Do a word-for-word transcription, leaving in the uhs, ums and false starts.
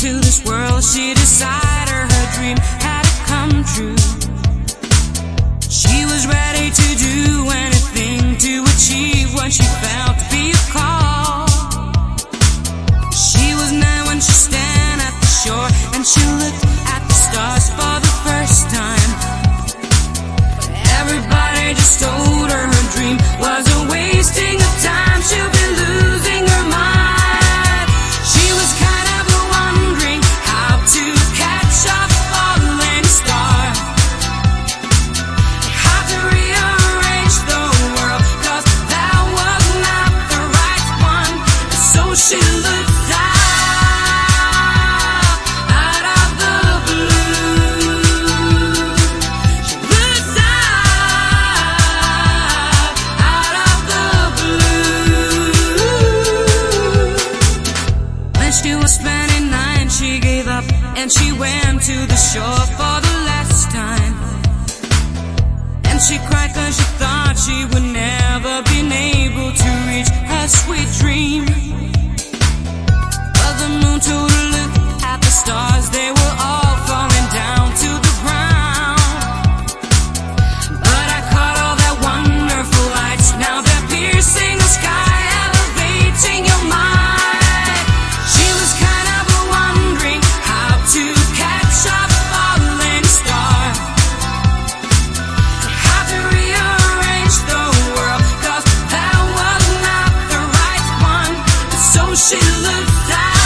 into this world, she decided her dream had to come true. She was ready to do anything to achieve what she felt to be a call. She was nine when she stand at the shore, and she looked at the stars for the first time. But everybody just told her her dream was a wasting of time. She'll be losing her mind. She was kind of wondering how to catch a falling star, how to rearrange the world, 'cause that was not the right one. So she looked out, out of the blue. She looked out, out of the blue. When she was twenty-nine, she gave up and she went to the shore for the last time. And she cried 'cause she thought she would never be able to reach her sweet dream. But the moon told her, look at the stars, they were all falling down to the ground. But I caught all that wonderful lights, now they're piercing the sky, elevating your mind. She was kind of wondering how to catch a falling star, how to rearrange the world, 'cause that was not the right one. So she looked out.